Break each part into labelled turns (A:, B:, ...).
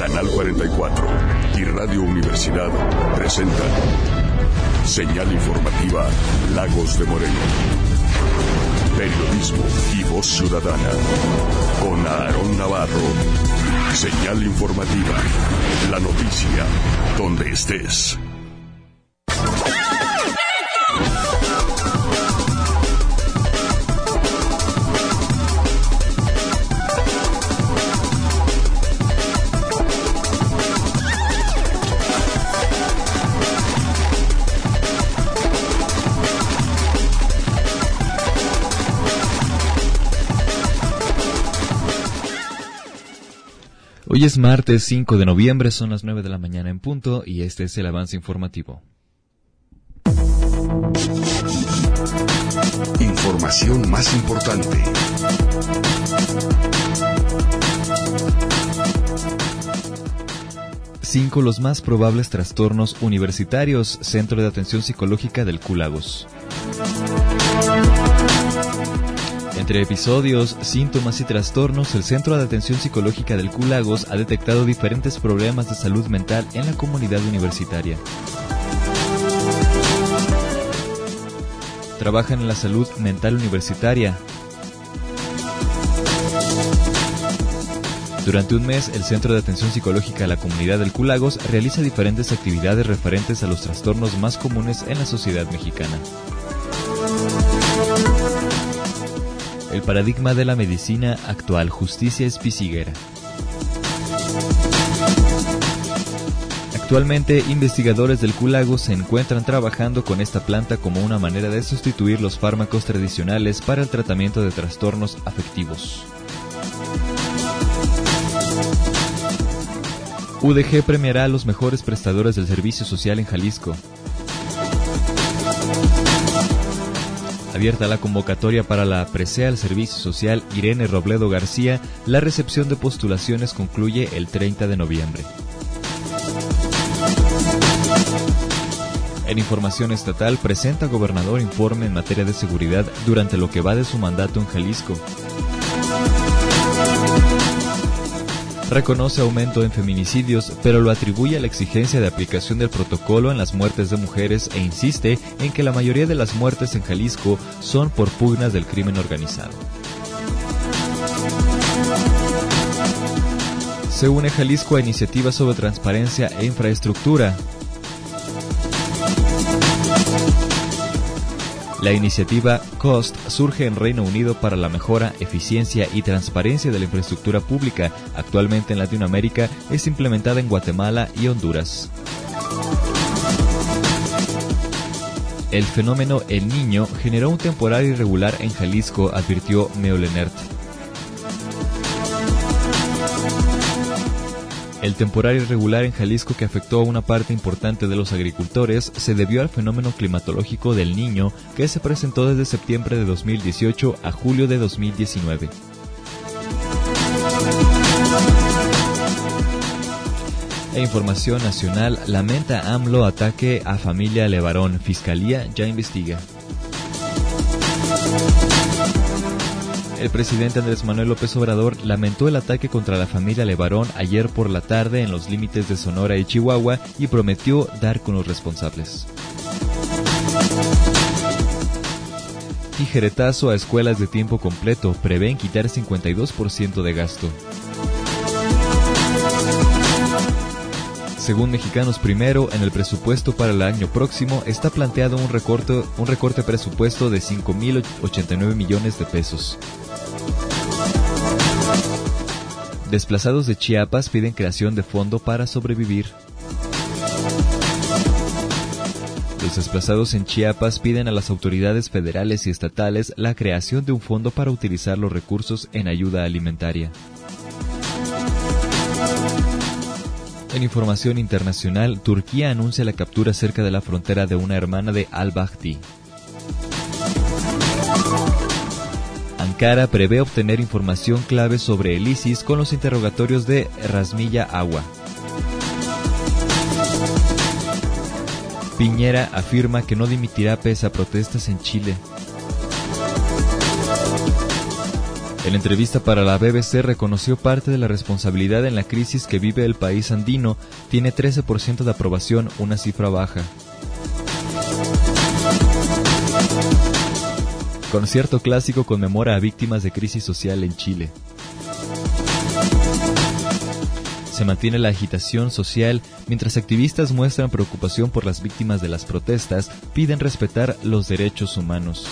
A: Canal 44 y Radio Universidad presentan Señal Informativa Lagos de Moreno. Periodismo y voz ciudadana con Aarón Navarro. Señal Informativa, la noticia donde estés.
B: Hoy es martes 5 de noviembre, son las 9 de la mañana en punto y este es el avance informativo.
A: Información más importante.
B: Cinco los más probables trastornos universitarios, Centro de Atención Psicológica del Q Lagos. Entre episodios, síntomas y trastornos, el Centro de Atención Psicológica del Q Lagos ha detectado diferentes problemas de salud mental en la comunidad universitaria. Trabajan en la salud mental universitaria. Durante un mes, el Centro de Atención Psicológica de la comunidad del Q Lagos realiza diferentes actividades referentes a los trastornos más comunes en la sociedad mexicana. El paradigma de la medicina actual, justicia espiciguera. Actualmente, investigadores del Q Lagos se encuentran trabajando con esta planta como una manera de sustituir los fármacos tradicionales para el tratamiento de trastornos afectivos. UDG premiará a los mejores prestadores del servicio social en Jalisco. Abierta la convocatoria para la presea al Servicio Social Irene Robledo García, la recepción de postulaciones concluye el 30 de noviembre. En información estatal, presenta gobernador informe en materia de seguridad durante lo que va de su mandato en Jalisco. Reconoce aumento en feminicidios, pero lo atribuye a la exigencia de aplicación del protocolo en las muertes de mujeres e insiste en que la mayoría de las muertes en Jalisco son por pugnas del crimen organizado. Se une Jalisco a iniciativas sobre transparencia e infraestructura. La iniciativa COST surge en Reino Unido para la mejora, eficiencia y transparencia de la infraestructura pública. Actualmente en Latinoamérica es implementada en Guatemala y Honduras. El fenómeno El Niño generó un temporal irregular en Jalisco, advirtió Meolenert. El temporal irregular en Jalisco que afectó a una parte importante de los agricultores se debió al fenómeno climatológico del Niño que se presentó desde septiembre de 2018 a julio de 2019. E información nacional, lamenta AMLO ataque a familia Levarón, Fiscalía ya investiga. El presidente Andrés Manuel López Obrador lamentó el ataque contra la familia Levarón ayer por la tarde en los límites de Sonora y Chihuahua y prometió dar con los responsables. Tijeretazo a escuelas de tiempo completo, prevén quitar 52% de gasto. Según Mexicanos Primero, en el presupuesto para el año próximo está planteado un recorte presupuesto de 5,089 millones de pesos. Desplazados de Chiapas piden creación de fondo para sobrevivir. Los desplazados en Chiapas piden a las autoridades federales y estatales la creación de un fondo para utilizar los recursos en ayuda alimentaria. En información internacional, Turquía anuncia la captura cerca de la frontera de una hermana de al-Baghdadi. Ankara prevé obtener información clave sobre el ISIS con los interrogatorios de Razmilla Agua. Piñera afirma que no dimitirá pese a protestas en Chile. En entrevista para la BBC reconoció parte de la responsabilidad en la crisis que vive el país andino. Tiene 13% de aprobación, una cifra baja. Concierto clásico conmemora a víctimas de crisis social en Chile. Se mantiene la agitación social mientras activistas muestran preocupación por las víctimas de las protestas, piden respetar los derechos humanos.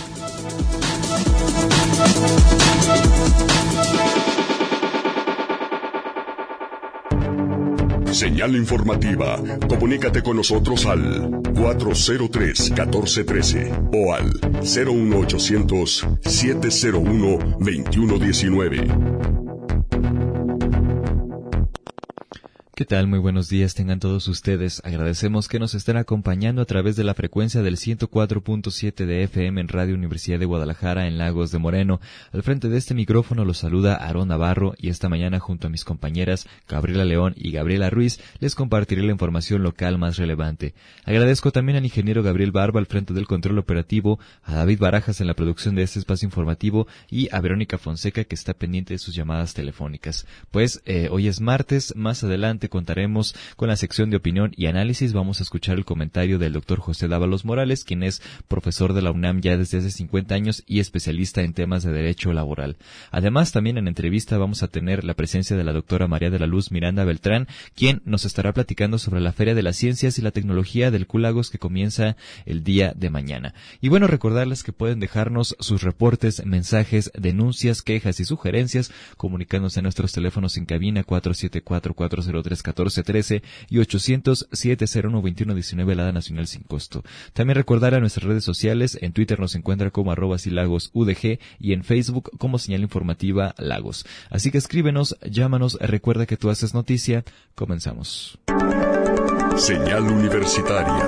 A: Señal informativa. Comunícate con nosotros al 403-1413 o al 01800-701-2119.
B: ¿Qué tal? Muy buenos días tengan todos ustedes. Agradecemos que nos estén acompañando a través de la frecuencia del 104.7 de FM en Radio Universidad de Guadalajara en Lagos de Moreno. Al frente de este micrófono los saluda Aarón Navarro y esta mañana junto a mis compañeras Gabriela León y Gabriela Ruiz les compartiré la información local más relevante. Agradezco también al ingeniero Gabriel Barba al frente del control operativo, a David Barajas en la producción de este espacio informativo y a Verónica Fonseca que está pendiente de sus llamadas telefónicas. Pues hoy es martes, más adelante contaremos con la sección de opinión y análisis. Vamos a escuchar el comentario del doctor José Dávalos Morales, quien es profesor de la UNAM ya desde hace 50 años y especialista en temas de derecho laboral. Además, también en entrevista vamos a tener la presencia de la doctora María de la Luz Miranda Beltrán, quien nos estará platicando sobre la Feria de las Ciencias y la Tecnología del Q-Lagos que comienza el día de mañana. Y bueno, recordarles que pueden dejarnos sus reportes, mensajes, denuncias, quejas y sugerencias comunicándose a nuestros teléfonos en cabina 474-403-1413 y 800-701-2119 Alada Nacional sin costo. También recordar a nuestras redes sociales, en Twitter nos encuentra como @silagosudg y en Facebook como Señal Informativa Lagos. Así que escríbenos, llámanos, recuerda que tú haces noticia. Comenzamos.
A: Señal Universitaria.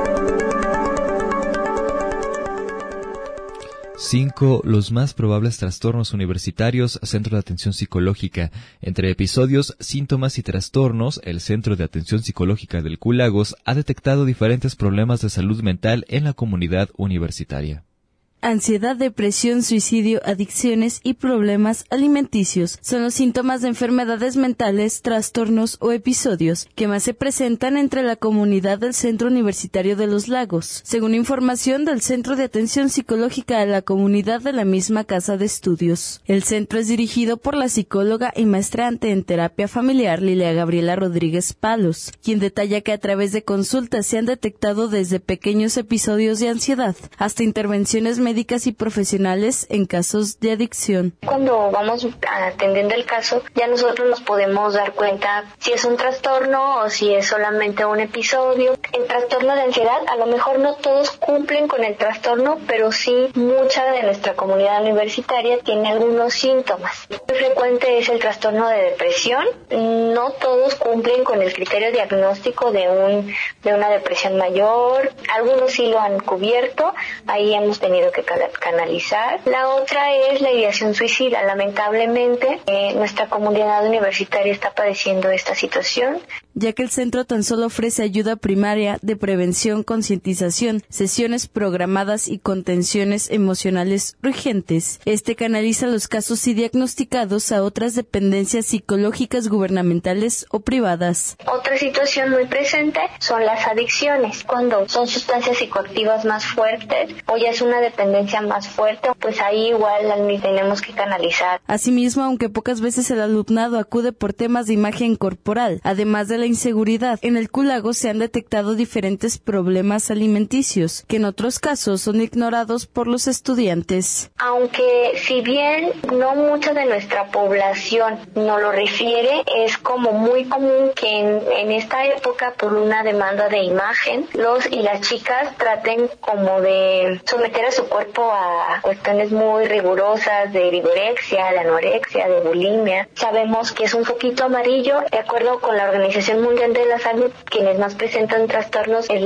B: 5. Los más probables trastornos universitarios, Centro de Atención Psicológica. Entre episodios, síntomas y trastornos, el Centro de Atención Psicológica del Q-Lagos ha detectado diferentes problemas de salud mental en la comunidad universitaria.
C: Ansiedad, depresión, suicidio, adicciones y problemas alimenticios son los síntomas de enfermedades mentales, trastornos o episodios que más se presentan entre la comunidad del Centro Universitario de los Lagos, según información del Centro de Atención Psicológica a la comunidad de la misma casa de estudios. El centro es dirigido por la psicóloga y maestrante en terapia familiar Lilia Gabriela Rodríguez Palos, quien detalla que a través de consultas se han detectado desde pequeños episodios de ansiedad hasta intervenciones médicas y profesionales en casos de adicción.
D: Cuando vamos atendiendo el caso, ya nosotros nos podemos dar cuenta si es un trastorno o si es solamente un episodio. El trastorno de ansiedad, a lo mejor no todos cumplen con el trastorno, pero sí mucha de nuestra comunidad universitaria tiene algunos síntomas. Muy frecuente es el trastorno de depresión. No todos cumplen con el criterio diagnóstico de una depresión mayor. Algunos sí lo han cubierto. Ahí hemos tenido que canalizar. La otra es la ideación suicida. Lamentablemente, nuestra comunidad universitaria está padeciendo esta situación,
C: ya que el centro tan solo ofrece ayuda primaria de prevención, concientización, sesiones programadas y contenciones emocionales urgentes. Este canaliza los casos y diagnosticados a otras dependencias psicológicas gubernamentales o privadas.
D: Otra situación muy presente son las adicciones. Cuando son sustancias psicoactivas más fuertes o ya es una dependencia más fuerte, pues ahí igual tenemos que canalizar.
C: Asimismo, aunque pocas veces el alumnado acude por temas de imagen corporal, además de la inseguridad, en el Q-Lagos se han detectado diferentes problemas alimenticios, que en otros casos son ignorados por los estudiantes.
D: Aunque si bien no mucha de nuestra población nos lo refiere, es como muy común que en esta época, por una demanda de imagen, los y las chicas traten como de someter a su cuerpo a cuestiones muy rigurosas de vigorexia, de anorexia, de bulimia. Sabemos que es un foquito amarillo. De acuerdo con la Organización Mundial de la Salud, quienes más presentan trastornos es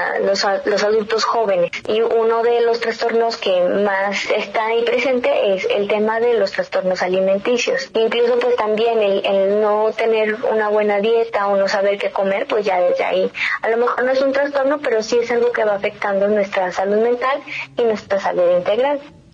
D: los adultos jóvenes. Y uno de los trastornos que más está ahí presente es el tema de los trastornos alimenticios. Incluso pues también el no tener una buena dieta o no saber qué comer, pues ya desde ahí. A lo mejor no es un trastorno, pero sí es algo que va afectando nuestra salud mental y nuestra salud integral.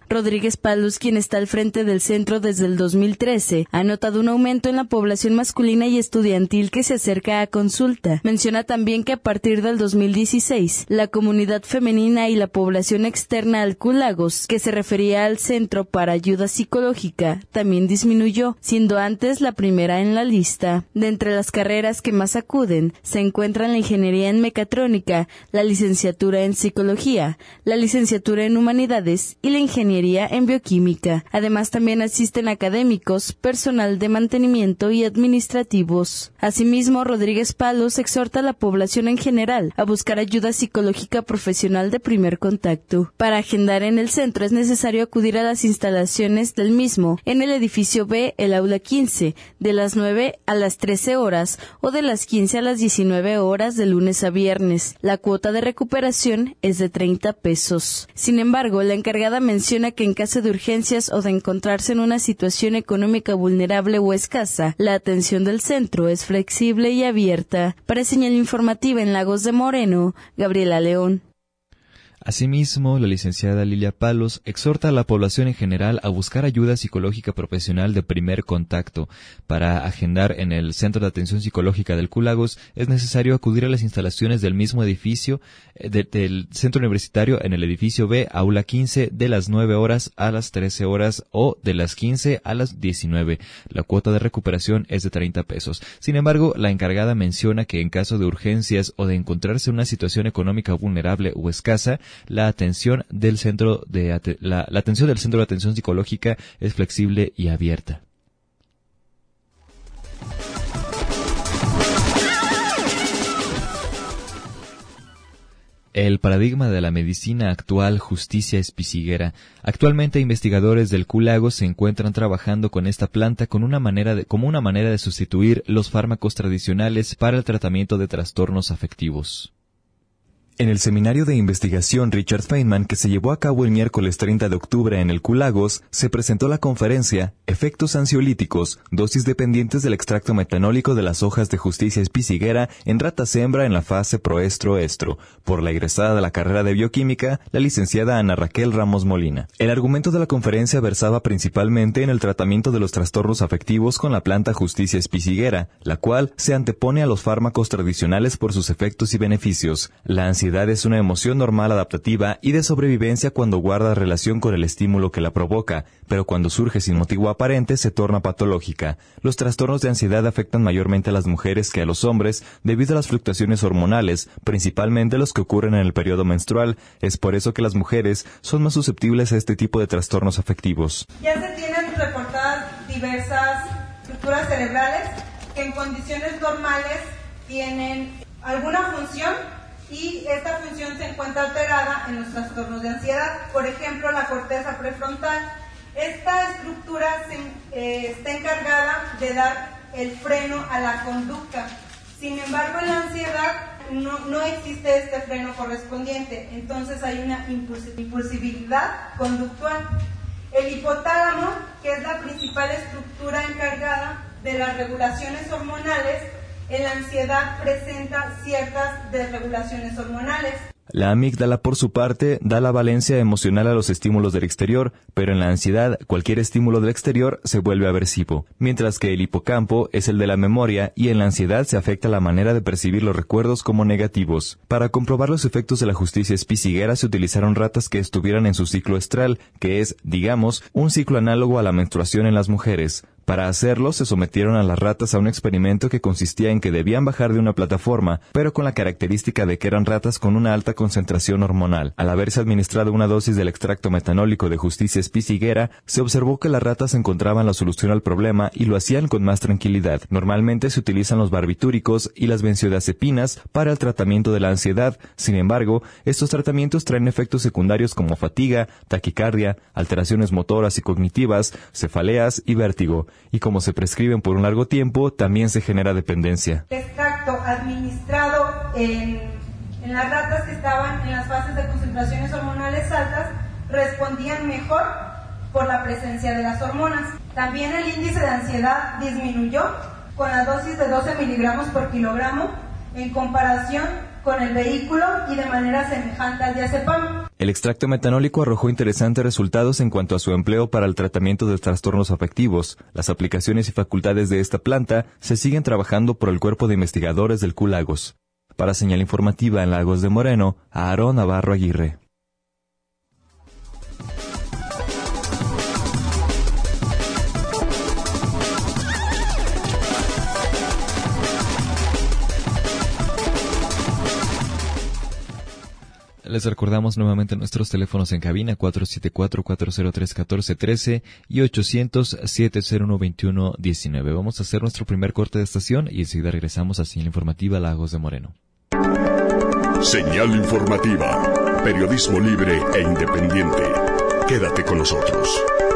C: Rodríguez Palos, quien está al frente del centro desde el 2013, ha notado un aumento en la población masculina y estudiantil que se acerca a consulta. Menciona también que a partir del 2016, la comunidad femenina y la población externa al Q-Lagos, que se refería al Centro para Ayuda Psicológica, también disminuyó, siendo antes la primera en la lista. De entre las carreras que más acuden, se encuentran la ingeniería en mecatrónica, la licenciatura en psicología, la licenciatura en humanidades y la ingeniería en bioquímica. Además, también asisten académicos, personal de mantenimiento y administrativos. Asimismo, Rodríguez Palos exhorta a la población en general a buscar ayuda psicológica profesional de primer contacto. Para agendar en el centro es necesario acudir a las instalaciones del mismo en el edificio B, el aula 15, de las 9 a las 13 horas o de las 15 a las 19 horas de lunes a viernes. La cuota de recuperación es de 30 pesos. Sin embargo, la encargada menciona que en caso de urgencias o de encontrarse en una situación económica vulnerable o escasa, la atención del centro es flexible y abierta. Para Señal Informativa en Lagos de Moreno, Gabriela León.
B: Asimismo, la licenciada Lilia Palos exhorta a la población en general a buscar ayuda psicológica profesional de primer contacto. Para agendar en el Centro de Atención Psicológica del Q-Lagos es necesario acudir a las instalaciones del mismo edificio del Centro Universitario en el edificio B, aula 15, de las 9 horas a las 13 horas o de las 15 a las 19. La cuota de recuperación es de 30 pesos. Sin embargo, la encargada menciona que en caso de urgencias o de encontrarse en una situación económica vulnerable o escasa, la atención del Centro de Atención Psicológica es flexible y abierta. El paradigma de la medicina actual, justicia espiciguera. Actualmente investigadores del Q-Lagos se encuentran trabajando con esta planta como una manera de sustituir los fármacos tradicionales para el tratamiento de trastornos afectivos.
E: En el seminario de investigación Richard Feynman que se llevó a cabo el miércoles 30 de octubre en el Q-Lagos, se presentó la conferencia Efectos ansiolíticos, dosis dependientes del extracto metanólico de las hojas de justicia espiciguera en ratas hembra en la fase proestro-estro, por la egresada de la carrera de bioquímica, la licenciada Ana Raquel Ramos Molina. El argumento de la conferencia versaba principalmente en el tratamiento de los trastornos afectivos con la planta justicia espiciguera, la cual se antepone a los fármacos tradicionales por sus efectos y beneficios. La ansiedad es una emoción normal adaptativa y de sobrevivencia cuando guarda relación con el estímulo que la provoca, pero cuando surge sin motivo aparente se torna patológica. Los trastornos de ansiedad afectan mayormente a las mujeres que a los hombres debido a las fluctuaciones hormonales, principalmente los que ocurren en el periodo menstrual. Es por eso que las mujeres son más susceptibles a este tipo de trastornos afectivos.
F: Ya se tienen reportadas diversas estructuras cerebrales que en condiciones normales tienen alguna función y esta función se encuentra alterada en los trastornos de ansiedad. Por ejemplo, la corteza prefrontal. Esta estructura está encargada de dar el freno a la conducta. Sin embargo, en la ansiedad no existe este freno correspondiente, entonces hay una impulsividad conductual. El hipotálamo, que es la principal estructura encargada de las regulaciones hormonales, en la ansiedad presenta ciertas desregulaciones hormonales.
E: La amígdala, por su parte, da la valencia emocional a los estímulos del exterior, pero en la ansiedad, cualquier estímulo del exterior se vuelve aversivo, mientras que el hipocampo es el de la memoria y en la ansiedad se afecta la manera de percibir los recuerdos como negativos. Para comprobar los efectos de la justicia espiciguera se utilizaron ratas que estuvieran en su ciclo estral, que es, digamos, un ciclo análogo a la menstruación en las mujeres. Para hacerlo, se sometieron a las ratas a un experimento que consistía en que debían bajar de una plataforma, pero con la característica de que eran ratas con una alta concentración hormonal. Al haberse administrado una dosis del extracto metanólico de justicia espiciguera, se observó que las ratas encontraban la solución al problema y lo hacían con más tranquilidad. Normalmente se utilizan los barbitúricos y las benzodiazepinas para el tratamiento de la ansiedad. Sin embargo, estos tratamientos traen efectos secundarios como fatiga, taquicardia, alteraciones motoras y cognitivas, cefaleas y vértigo. Y como se prescriben por un largo tiempo, también se genera dependencia.
F: El extracto administrado en las ratas que estaban en las fases de concentraciones hormonales altas respondían mejor por la presencia de las hormonas. También el índice de ansiedad disminuyó con la dosis de 12 miligramos por kilogramo en comparación con el vehículo y de manera semejante al diazepam.
E: El extracto metanólico arrojó interesantes resultados en cuanto a su empleo para el tratamiento de trastornos afectivos. Las aplicaciones y facultades de esta planta se siguen trabajando por el cuerpo de investigadores del Q-Lagos. Para Señal Informativa en Lagos de Moreno, Aarón Navarro Aguirre.
B: Les recordamos nuevamente nuestros teléfonos en cabina 474-403-1413 y 800-701-2119. Vamos a hacer nuestro primer corte de estación y enseguida regresamos a Señal Informativa Lagos de Moreno.
A: Señal Informativa, periodismo libre e independiente. Quédate con nosotros.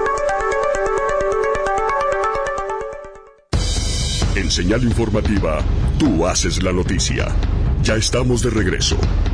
A: En Señal Informativa, tú haces la noticia. Ya estamos de regreso.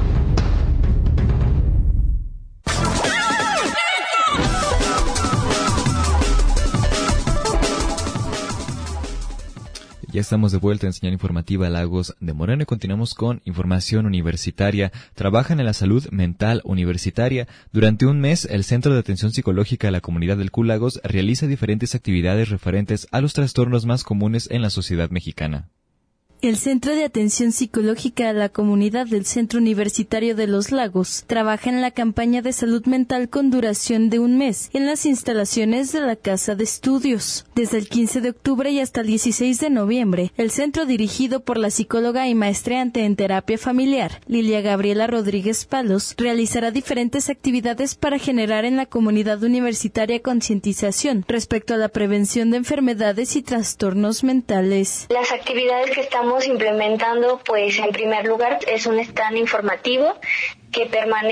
B: Ya estamos de vuelta en Señal Informativa Lagos de Moreno y continuamos con información universitaria. Trabajan en la salud mental universitaria. Durante un mes, el Centro de Atención Psicológica de la Comunidad del Q-Lagos realiza diferentes actividades referentes a los trastornos más comunes en la sociedad mexicana.
C: El Centro de Atención Psicológica a la Comunidad del Centro Universitario de Los Lagos trabaja en la campaña de salud mental con duración de un mes en las instalaciones de la Casa de Estudios. Desde el 15 de octubre y hasta el 16 de noviembre, el centro, dirigido por la psicóloga y maestreante en terapia familiar, Lilia Gabriela Rodríguez Palos, realizará diferentes actividades para generar en la comunidad universitaria concientización respecto a la prevención de enfermedades y trastornos mentales.
D: Las actividades que estamos implementando, pues en primer lugar es un stand informativo que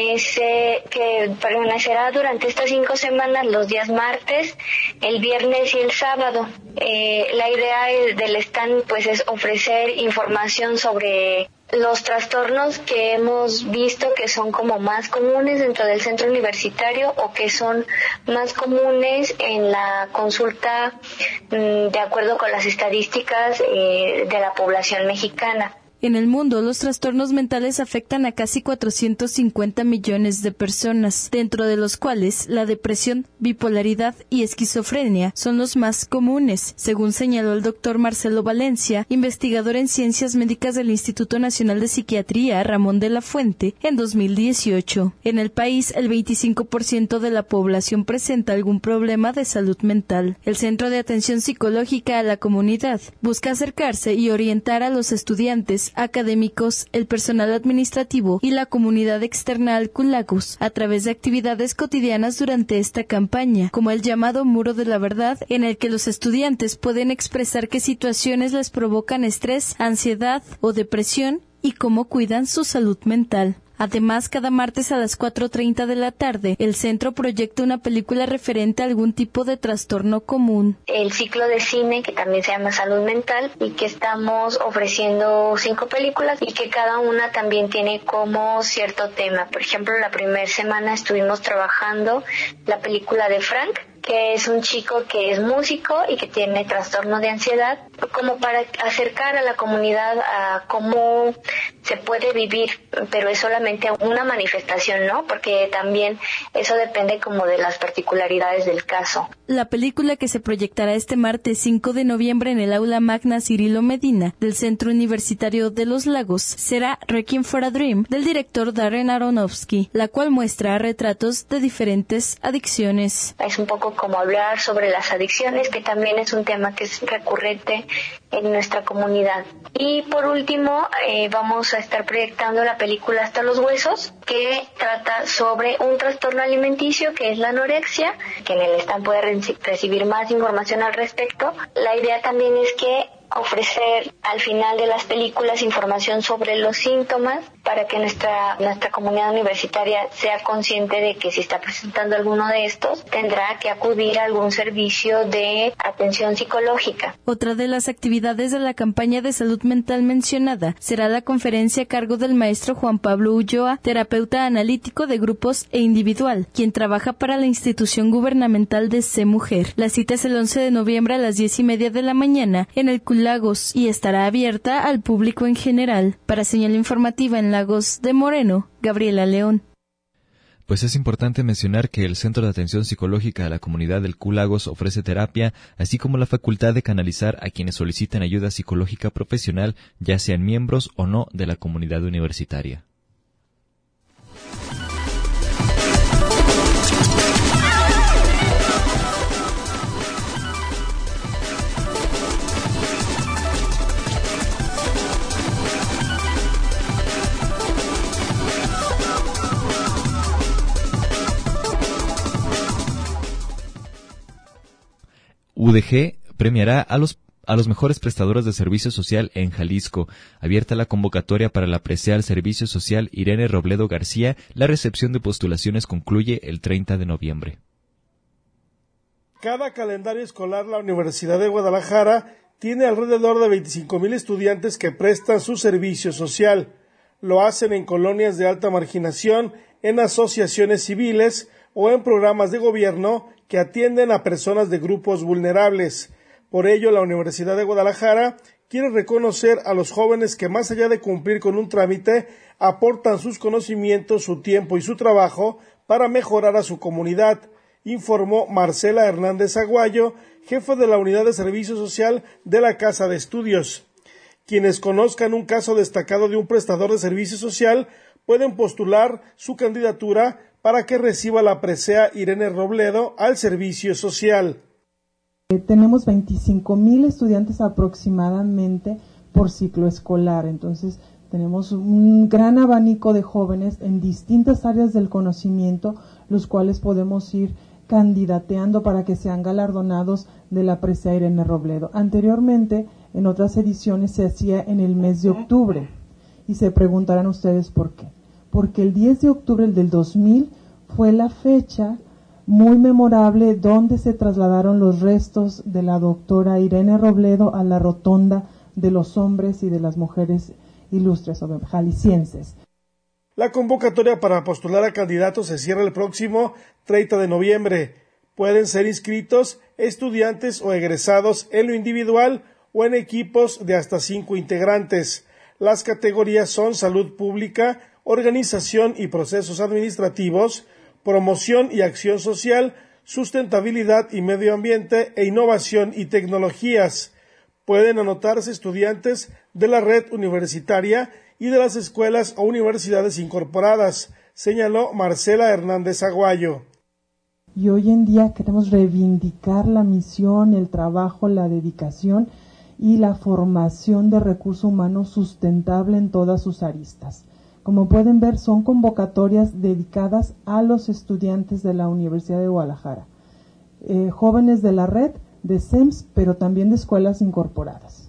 D: permanecerá durante estas 5 semanas los días martes, el viernes y el sábado. La idea del stand pues es ofrecer información sobre los trastornos que hemos visto que son como más comunes dentro del centro universitario o que son más comunes en la consulta de acuerdo con las estadísticas de la población mexicana.
C: En el mundo, los trastornos mentales afectan a casi 450 millones de personas, dentro de los cuales la depresión, bipolaridad y esquizofrenia son los más comunes, según señaló el doctor Marcelo Valencia, investigador en ciencias médicas del Instituto Nacional de Psiquiatría Ramón de la Fuente, en 2018. En el país, el 25% de la población presenta algún problema de salud mental. El Centro de Atención Psicológica a la Comunidad busca acercarse y orientar a los estudiantes, académicos, el personal administrativo y la comunidad externa al Q-Lagos a través de actividades cotidianas durante esta campaña, como el llamado Muro de la Verdad, en el que los estudiantes pueden expresar qué situaciones les provocan estrés, ansiedad o depresión y cómo cuidan su salud mental. Además, cada martes a las 4:30 de la tarde, el centro proyecta una película referente a algún tipo de trastorno común.
D: El ciclo de cine, que también se llama Salud Mental, y que estamos ofreciendo 5 películas y que cada una también tiene como cierto tema. Por ejemplo, la primera semana estuvimos trabajando la película de Frank, que es un chico que es músico y que tiene trastorno de ansiedad, como para acercar a la comunidad a cómo se puede vivir, pero es solamente una manifestación, ¿no? Porque también eso depende como de las particularidades del caso.
C: La película, que se proyectará este martes 5 de noviembre en el Aula Magna Cirilo Medina del Centro Universitario de Los Lagos, será Requiem for a Dream del director Darren Aronofsky, la cual muestra retratos de diferentes adicciones.
D: Es un poco como hablar sobre las adicciones, que también es un tema que es recurrente en nuestra comunidad. Y por último, vamos a estar proyectando la película Hasta los Huesos, que trata sobre un trastorno alimenticio que es la anorexia, que en el stand puede recibir más información al respecto. La idea también es que ofrecer al final de las películas información sobre los síntomas para que nuestra comunidad universitaria sea consciente de que si está presentando alguno de estos, tendrá que acudir a algún servicio de atención psicológica.
C: Otra de las actividades de la campaña de salud mental mencionada será la conferencia a cargo del maestro Juan Pablo Ulloa, terapeuta analítico de grupos e individual, quien trabaja para la institución gubernamental de C Mujer. La cita es el 11 de noviembre a las 10:30 de la mañana en el Q-Lagos Cool Lagos y estará abierta al público en general. Para Señal Informativa en Lagos de Moreno, Gabriela León.
B: Pues es importante mencionar que el Centro de Atención Psicológica a la Comunidad del Cool Lagos ofrece terapia, así como la facultad de canalizar a quienes solicitan ayuda psicológica profesional, ya sean miembros o no de la comunidad universitaria. UDG premiará a los mejores prestadores de servicio social en Jalisco. Abierta la convocatoria para la presea al Servicio Social Irene Robledo García, la recepción de postulaciones concluye el 30 de noviembre.
G: Cada calendario escolar, la Universidad de Guadalajara tiene alrededor de 25,000 estudiantes que prestan su servicio social. Lo hacen en colonias de alta marginación, en asociaciones civiles o en programas de gobierno que atienden a personas de grupos vulnerables. Por ello, la Universidad de Guadalajara quiere reconocer a los jóvenes que, más allá de cumplir con un trámite, aportan sus conocimientos, su tiempo y su trabajo para mejorar a su comunidad, informó Marcela Hernández Aguayo, jefa de la Unidad de Servicio Social de la Casa de Estudios. Quienes conozcan un caso destacado de un prestador de servicio social pueden postular su candidatura para que reciba la presea Irene Robledo al servicio social.
H: Tenemos 25,000 estudiantes aproximadamente por ciclo escolar, entonces tenemos un gran abanico de jóvenes en distintas áreas del conocimiento, los cuales podemos ir candidateando para que sean galardonados de la presea Irene Robledo. Anteriormente, en otras ediciones se hacía en el mes de octubre, y se preguntarán ustedes por qué. Porque el 10 de octubre del 2000 fue la fecha muy memorable donde se trasladaron los restos de la doctora Irene Robledo a la rotonda de los hombres y de las mujeres ilustres o jaliscienses.
G: La convocatoria para postular a candidatos se cierra el próximo 30 de noviembre. Pueden ser inscritos estudiantes o egresados en lo individual o en equipos de hasta 5 integrantes. Las categorías son salud pública, organización y procesos administrativos, promoción y acción social, sustentabilidad y medio ambiente e innovación y tecnologías. Pueden anotarse estudiantes de la red universitaria y de las escuelas o universidades incorporadas, señaló Marcela Hernández Aguayo.
H: Y hoy en día queremos reivindicar la misión, el trabajo, la dedicación y la formación de recurso humano sustentable en todas sus aristas. Como pueden ver, son convocatorias dedicadas a los estudiantes de la Universidad de Guadalajara, jóvenes de la red, de SEMS, pero también de escuelas incorporadas.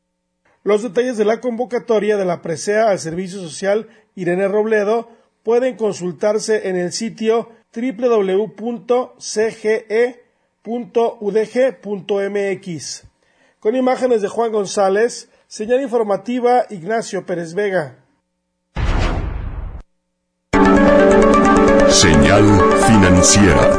G: Los detalles de la convocatoria de la presea al Servicio Social Irene Robledo pueden consultarse en el sitio www.cge.udg.mx. Con imágenes de Juan González, señal informativa Ignacio Pérez Vega.
A: Señal financiera.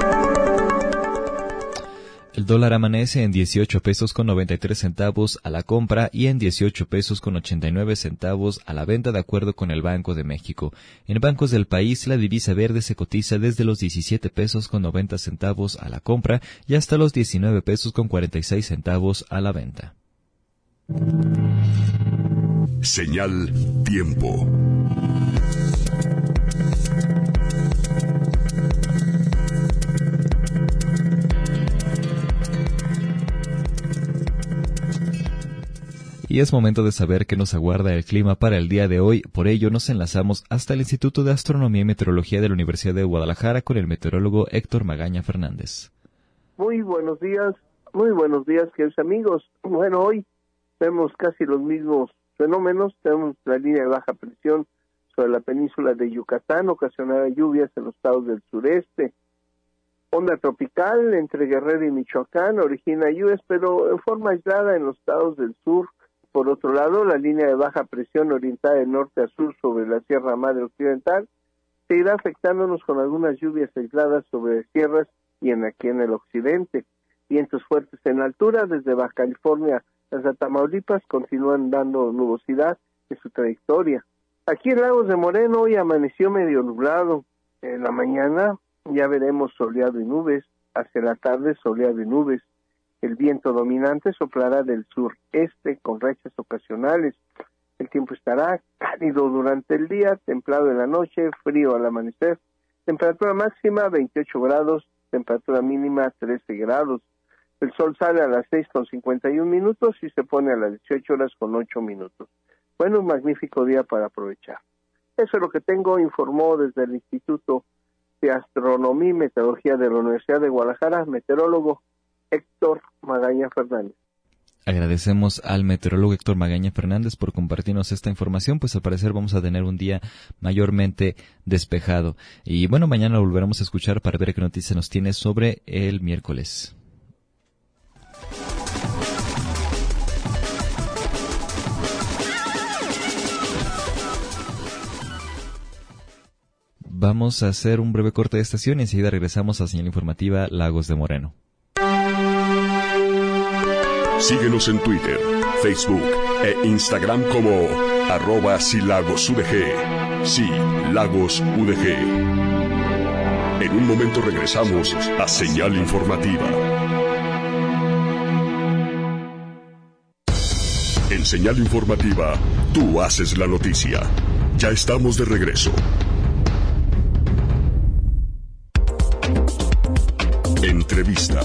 B: El dólar amanece en 18 pesos con 93 centavos a la compra y en 18 pesos con 89 centavos a la venta, de acuerdo con el Banco de México. En bancos del país, la divisa verde se cotiza desde los 17 pesos con 90 centavos a la compra y hasta los 19 pesos con 46 centavos a la venta.
A: Señal tiempo.
B: Y es momento de saber qué nos aguarda el clima para el día de hoy. Por ello nos enlazamos hasta el Instituto de Astronomía y Meteorología de la Universidad de Guadalajara con el meteorólogo Héctor Magaña Fernández.
I: Muy buenos días, queridos amigos. Bueno, hoy vemos casi los mismos fenómenos. Tenemos la línea de baja presión sobre la península de Yucatán, ocasionará lluvias en los estados del sureste. Onda tropical entre Guerrero y Michoacán origina lluvias, pero en forma aislada en los estados del sur. Por otro lado, la línea de baja presión orientada de norte a sur sobre la Sierra Madre Occidental seguirá afectándonos con algunas lluvias aisladas sobre sierras y aquí en el occidente. Vientos fuertes en altura desde Baja California Las de Tamaulipas continúan dando nubosidad en su trayectoria. Aquí en Lagos de Moreno hoy amaneció medio nublado. En la mañana ya veremos soleado y nubes. Hacia la tarde soleado y nubes. El viento dominante soplará del sureste con rachas ocasionales. El tiempo estará cálido durante el día, templado en la noche, frío al amanecer. Temperatura máxima 28 grados, temperatura mínima 13 grados. El sol sale a las 6:51 y se pone a las 18:08. Bueno, un magnífico día para aprovechar. Eso es lo que tengo, informó desde el Instituto de Astronomía y Meteorología de la Universidad de Guadalajara, meteorólogo Héctor Magaña Fernández.
B: Agradecemos al meteorólogo Héctor Magaña Fernández por compartirnos esta información, pues al parecer vamos a tener un día mayormente despejado. Y bueno, mañana lo volveremos a escuchar para ver qué noticias nos tiene sobre el miércoles. Vamos a hacer un breve corte de estación y enseguida regresamos a Señal Informativa Lagos de Moreno.
A: Síguenos en Twitter, Facebook e Instagram como @silagosudg. Sí, Lagos UDG. En un momento regresamos a Señal Informativa. En Señal Informativa, tú haces la noticia. Ya estamos de regreso. Entrevista.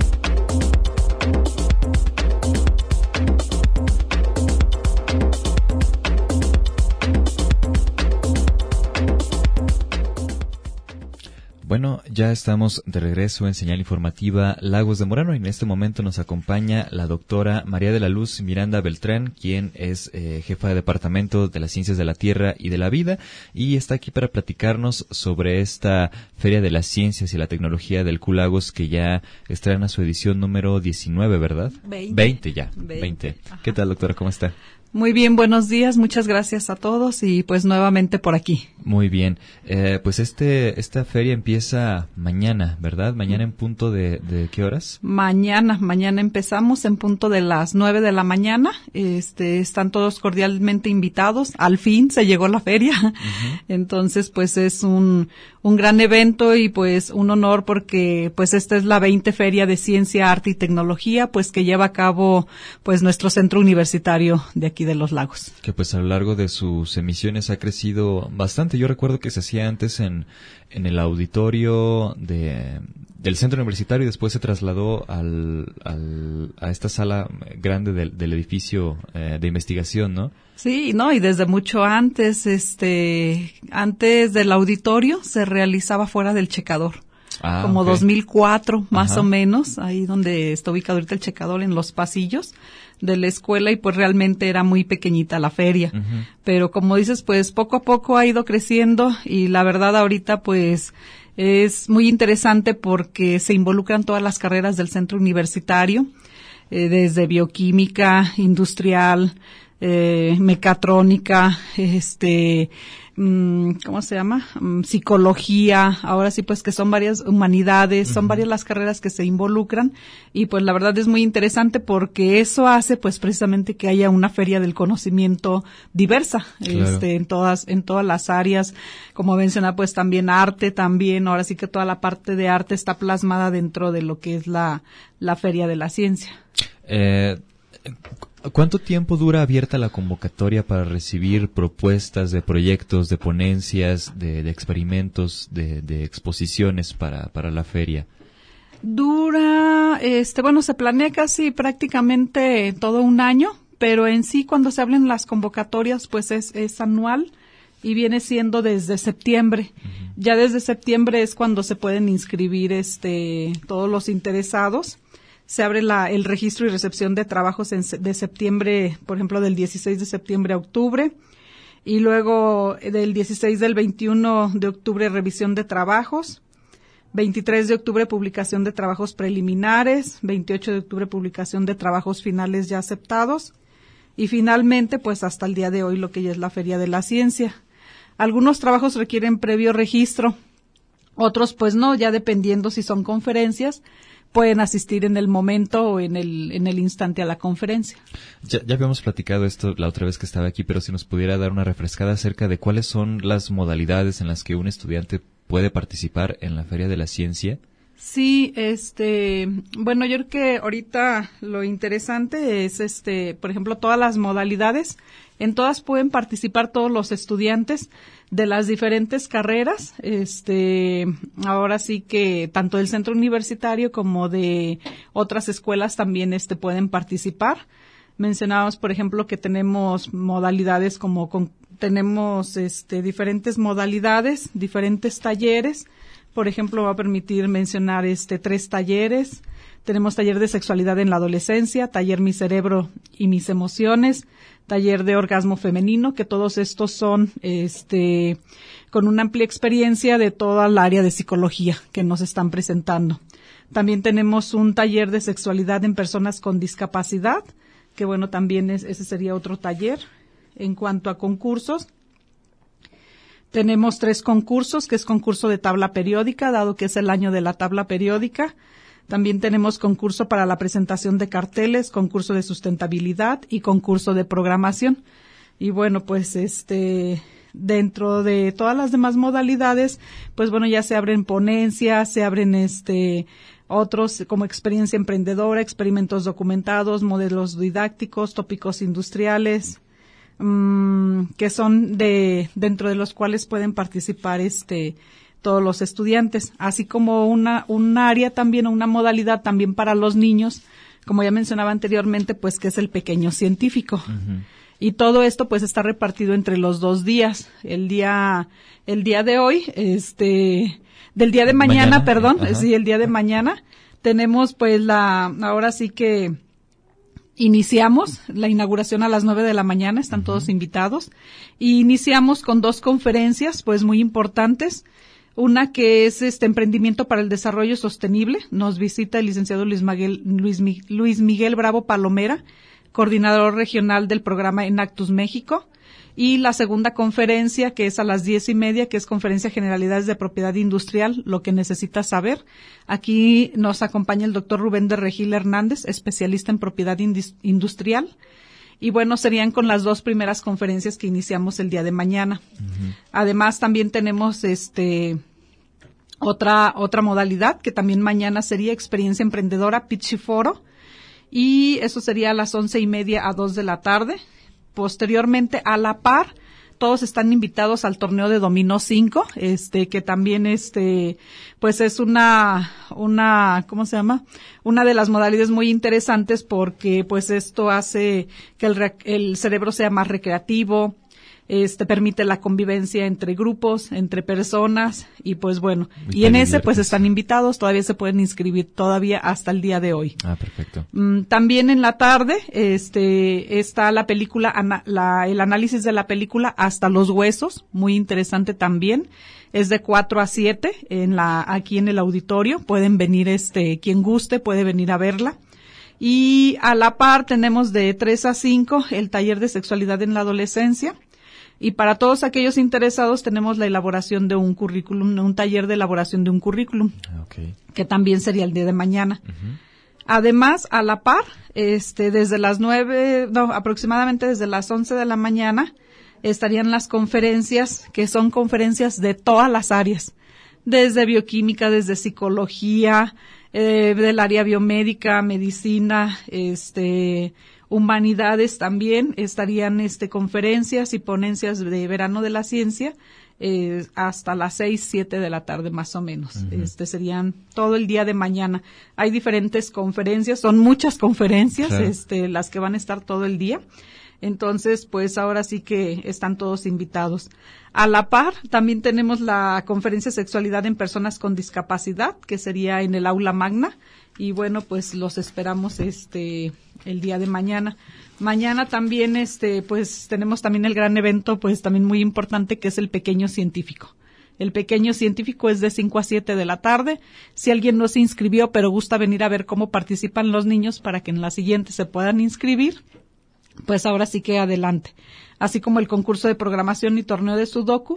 B: Bueno, ya estamos de regreso en Señal Informativa Lagos de Moreno y en este momento nos acompaña la doctora María de la Luz Miranda Beltrán, quien es jefa de Departamento de las Ciencias de la Tierra y de la Vida y está aquí para platicarnos sobre esta Feria de las Ciencias y la Tecnología del Q-Lagos que ya estrena su edición número 19, ¿verdad? 20 ya. ¿Qué tal, doctora? ¿Cómo está?
J: Muy bien, buenos días, muchas gracias a todos y pues nuevamente por aquí.
B: Muy bien, pues esta feria empieza mañana, ¿verdad? Mañana en punto de ¿qué horas?
J: Mañana empezamos en punto de las 9 de la mañana, están todos cordialmente invitados, al fin se llegó la feria, entonces pues es un gran evento y pues un honor porque pues esta es la 20 Feria de Ciencia, Arte y Tecnología, pues que lleva a cabo pues nuestro centro universitario de aquí de Los Lagos.
B: Que pues a lo largo de sus emisiones ha crecido bastante. Yo recuerdo que se hacía antes en el auditorio del centro universitario y después se trasladó a esta sala grande del edificio de investigación, ¿no?
J: Sí, no, y desde mucho antes, antes del auditorio se realizaba fuera del checador. Como okay. 2004, más o menos, ahí donde está ubicado ahorita el checador, en los pasillos de la escuela, y pues realmente era muy pequeñita la feria. Pero como dices, pues poco a poco ha ido creciendo y la verdad ahorita pues es muy interesante porque se involucran todas las carreras del centro universitario, desde bioquímica, industrial, mecatrónica, ¿cómo se llama? Psicología, ahora sí pues que son varias humanidades, son varias las carreras que se involucran y pues la verdad es muy interesante porque eso hace pues precisamente que haya una feria del conocimiento diversa, claro. En todas las áreas, como mencionaba pues también arte, también ahora sí que toda la parte de arte está plasmada dentro de lo que es la feria de la ciencia.
B: ¿Cuánto tiempo dura abierta la convocatoria para recibir propuestas de proyectos, de ponencias, de experimentos, de exposiciones para la feria?
J: Dura, se planea casi prácticamente todo un año, pero en sí cuando se hablan las convocatorias pues es anual y viene siendo desde septiembre. Ya desde septiembre es cuando se pueden inscribir todos los interesados. Se abre el registro y recepción de trabajos de septiembre, por ejemplo, del 16 de septiembre a octubre. Y luego del 16 del 21 de octubre, revisión de trabajos. 23 de octubre, publicación de trabajos preliminares. 28 de octubre, publicación de trabajos finales ya aceptados. Y finalmente, pues hasta el día de hoy, lo que ya es la Feria de la Ciencia. Algunos trabajos requieren previo registro. Otros, pues no, ya dependiendo si son conferencias, pueden asistir en el momento o en el instante a la conferencia.
B: Ya habíamos platicado esto la otra vez que estaba aquí, pero si nos pudiera dar una refrescada acerca de cuáles son las modalidades en las que un estudiante puede participar en la Feria de la Ciencia.
J: Sí, bueno, yo creo que ahorita lo interesante es, por ejemplo, todas las modalidades, en todas pueden participar todos los estudiantes de las diferentes carreras, ahora sí que tanto del centro universitario como de otras escuelas también, pueden participar. Mencionábamos, por ejemplo, que tenemos modalidades tenemos, diferentes modalidades, diferentes talleres. Por ejemplo, va a permitir mencionar 3 talleres. Tenemos taller de sexualidad en la adolescencia, taller Mi cerebro y mis emociones, taller de orgasmo femenino, que todos estos son con una amplia experiencia de toda el área de psicología que nos están presentando. También tenemos un taller de sexualidad en personas con discapacidad, que bueno, también ese sería otro taller. En cuanto a concursos, tenemos 3 concursos, que es concurso de tabla periódica, dado que es el año de la tabla periódica. También tenemos concurso para la presentación de carteles, concurso de sustentabilidad y concurso de programación. Y bueno, pues dentro de todas las demás modalidades, pues bueno, ya se abren ponencias, se abren otros como experiencia emprendedora, experimentos documentados, modelos didácticos, tópicos industriales, que son dentro de los cuales pueden participar todos los estudiantes, así como un área también, una modalidad también para los niños, como ya mencionaba anteriormente, pues que es el pequeño científico. Uh-huh. Y todo esto pues está repartido entre los 2 días, el día de hoy, del día de mañana, perdón, uh-huh. Sí, el día de mañana tenemos pues ahora sí que iniciamos la inauguración a las 9 de la mañana, están uh-huh. todos invitados, y iniciamos con 2 conferencias pues muy importantes. Una que es emprendimiento para el desarrollo sostenible. Nos visita el licenciado Luis Miguel Bravo Palomera, coordinador regional del programa Enactus México. Y la segunda conferencia, que es a las 10:30, que es conferencia Generalidades de Propiedad Industrial, lo que necesitas saber. Aquí nos acompaña el doctor Rubén de Regil Hernández, especialista en propiedad industrial. Y bueno, serían con las 2 primeras conferencias que iniciamos el día de mañana. Uh-huh. Además, también tenemos otra modalidad que también mañana sería experiencia emprendedora, pitch y foro. Y eso sería a las 11:30 a 2 de la tarde. Posteriormente, a la par, todos están invitados al torneo de dominó 5, que también pues es una, ¿cómo se llama? Una de las modalidades muy interesantes porque pues esto hace que el cerebro sea más recreativo, permite la convivencia entre grupos, entre personas y pues bueno, y en ese pues están invitados, todavía se pueden inscribir todavía hasta el día de hoy.
B: Ah, perfecto.
J: También en la tarde, está la película, el análisis de la película Hasta los huesos, muy interesante también. Es de 4 a 7 aquí en el auditorio, pueden venir quien guste puede venir a verla. Y a la par tenemos de 3 a 5 el taller de sexualidad en la adolescencia. Y para todos aquellos interesados tenemos la elaboración de un currículum, un taller de elaboración de un currículum, okay, que también sería el día de mañana. Uh-huh. Además, a la par, desde las aproximadamente desde las 11 de la mañana, estarían las conferencias, que son conferencias de todas las áreas, desde bioquímica, desde psicología, del área biomédica, medicina, humanidades también, estarían conferencias y ponencias de verano de la ciencia hasta las 6, 7 de la tarde más o menos. Uh-huh. Serían todo el día de mañana. Hay diferentes conferencias, son muchas conferencias, claro, las que van a estar todo el día. Entonces, pues ahora sí que están todos invitados. A la par, también tenemos la conferencia Sexualidad en Personas con Discapacidad, que sería en el aula magna. Y bueno, pues los esperamos el día de mañana. Mañana también, pues tenemos también el gran evento, pues también muy importante, que es el Pequeño Científico. El Pequeño Científico es de 5 a 7 de la tarde. Si alguien no se inscribió, pero gusta venir a ver cómo participan los niños para que en la siguiente se puedan inscribir, pues ahora sí que adelante. Así como el concurso de programación y torneo de Sudoku,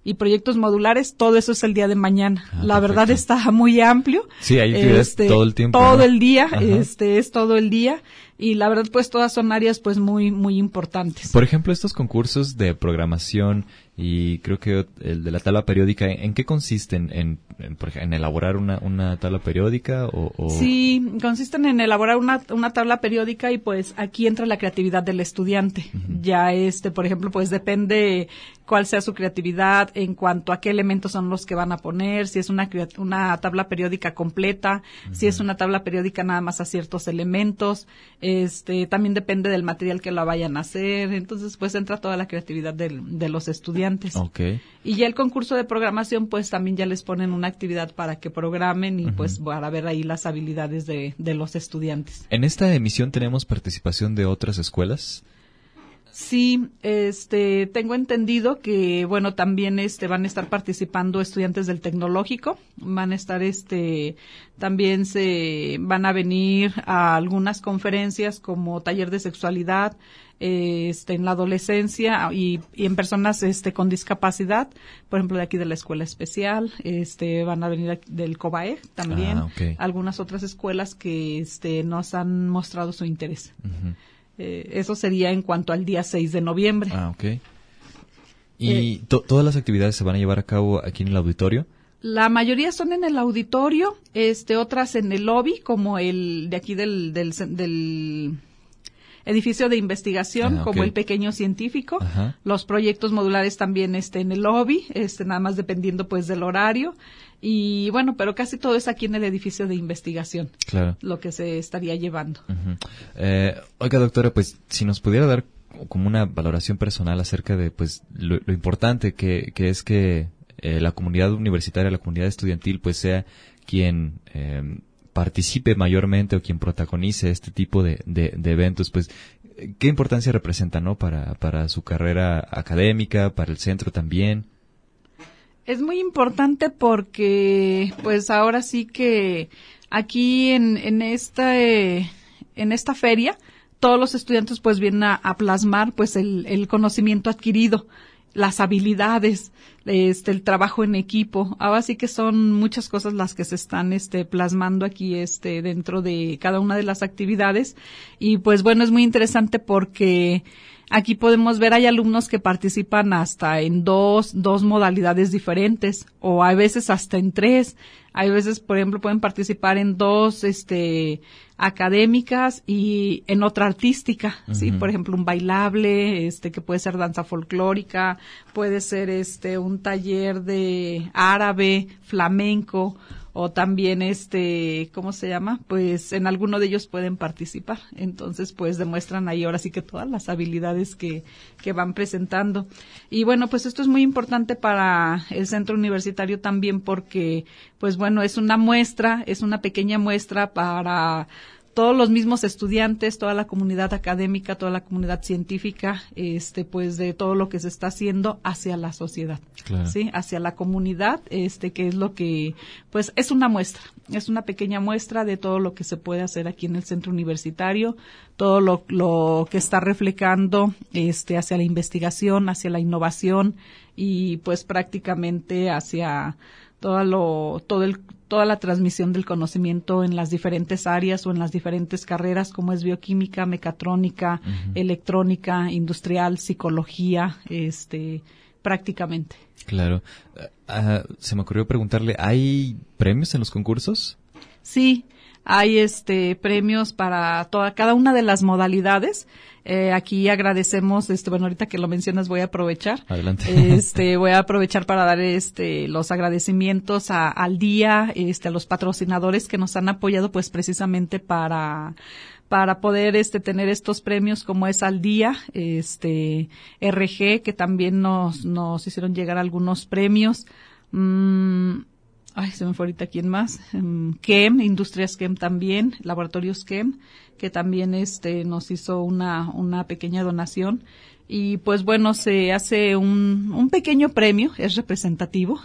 J: y proyectos modulares, todo eso es el día de mañana. La
B: perfecto.
J: verdad está muy amplio.
B: Sí, hay actividades todo el tiempo.
J: Todo, ¿no? El día,
B: Ajá.
J: es todo el día. Y la verdad, pues todas son áreas pues muy, muy importantes.
B: Por ejemplo, estos concursos de programación y creo que el de la tabla periódica, ¿en qué consisten? ¿En elaborar una tabla periódica o...?
J: Sí, consisten en elaborar una tabla periódica y pues aquí entra la creatividad del estudiante. Uh-huh. Ya por ejemplo, pues depende cuál sea su creatividad en cuanto a qué elementos son los que van a poner, si es una tabla periódica completa, uh-huh. si es una tabla periódica nada más a ciertos elementos. También depende del material que la vayan a hacer, entonces pues entra toda la creatividad de los estudiantes.
B: Okay.
J: Y ya el concurso de programación pues también ya les ponen una actividad para que programen y uh-huh. pues para ver ahí las habilidades de los estudiantes.
B: ¿En esta emisión tenemos participación de otras escuelas?
J: Sí, tengo entendido que, bueno, también van a estar participando estudiantes del tecnológico, van a estar, también se van a venir a algunas conferencias como taller de sexualidad, en la adolescencia y en personas, con discapacidad, por ejemplo, de aquí de la escuela especial, van a venir del COBAEG también,
B: okay.
J: Algunas otras escuelas que, nos han mostrado su interés.
B: Uh-huh.
J: Eso sería en cuanto al día 6 de noviembre.
B: Ok. ¿Y todas las actividades se van a llevar a cabo aquí en el auditorio?
J: La mayoría son en el auditorio, otras en el lobby, como el de aquí del edificio de investigación,
B: okay.
J: como el pequeño científico.
B: Ajá.
J: Los proyectos modulares también en el lobby, nada más dependiendo pues del horario. Y bueno, pero casi todo es aquí en el edificio de investigación.
B: Claro.
J: Lo que se estaría llevando.
B: Uh-huh. Oiga, doctora, pues si nos pudiera dar como una valoración personal acerca de pues lo importante que es que la comunidad universitaria, la comunidad estudiantil, pues sea quien participe mayormente o quien protagonice este tipo de eventos, pues qué importancia representa, ¿no? Para su carrera académica, para el centro también.
J: Es muy importante porque, pues ahora sí que aquí en esta feria, todos los estudiantes pues vienen a plasmar pues el conocimiento adquirido, las habilidades, el trabajo en equipo. Ahora sí que son muchas cosas las que se están plasmando aquí dentro de cada una de las actividades. Y pues bueno, es muy interesante porque aquí podemos ver, hay alumnos que participan hasta en dos modalidades diferentes, o a veces hasta en 3. Hay veces, por ejemplo, pueden participar en 2, académicas y en otra artística, uh-huh. ¿sí? Por ejemplo, un bailable, que puede ser danza folclórica, puede ser, un taller de árabe, flamenco, o también ¿cómo se llama? Pues en alguno de ellos pueden participar. Entonces, pues demuestran ahí ahora sí que todas las habilidades que van presentando. Y bueno, pues esto es muy importante para el centro universitario también porque, pues bueno, es una muestra, es una pequeña muestra para todos los mismos estudiantes, toda la comunidad académica, toda la comunidad científica, pues de todo lo que se está haciendo hacia la sociedad,
B: claro.
J: ¿sí? Hacia la comunidad, que es lo que, pues es una muestra, es una pequeña muestra de todo lo que se puede hacer aquí en el centro universitario, todo lo que está reflejando, hacia la investigación, hacia la innovación y pues prácticamente hacia toda la transmisión del conocimiento en las diferentes áreas o en las diferentes carreras como es bioquímica, mecatrónica, uh-huh. electrónica, industrial, psicología, prácticamente.
B: Claro. Se me ocurrió preguntarle, ¿hay premios en los concursos?
J: Sí, hay premios para cada una de las modalidades. Aquí agradecemos, bueno, ahorita que lo mencionas voy a aprovechar.
B: Adelante.
J: Voy a aprovechar para dar los agradecimientos al día, a los patrocinadores que nos han apoyado pues precisamente para poder tener estos premios como es Al Día, RG, que también nos hicieron llegar algunos premios. Se me fue ahorita quién más. KEM, Industrias KEM también, Laboratorios KEM, que también nos hizo una pequeña donación. Y pues bueno, se hace un pequeño premio, es representativo,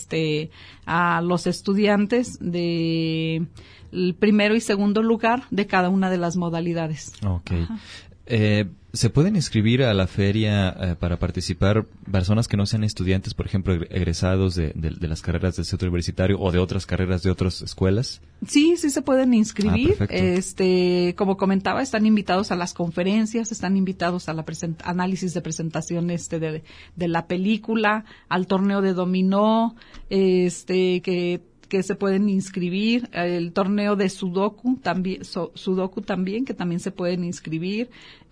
J: a los estudiantes de el primero y segundo lugar de cada una de las modalidades.
B: Okay. ¿Se pueden inscribir a la feria para participar personas que no sean estudiantes, por ejemplo, egresados de las carreras del centro universitario o de otras carreras de otras escuelas?
J: Sí se pueden inscribir.
B: Como
J: comentaba, están invitados a las conferencias, están invitados a la análisis de presentación de la película, al torneo de dominó, que se pueden inscribir, el torneo de Sudoku también, que también se pueden inscribir,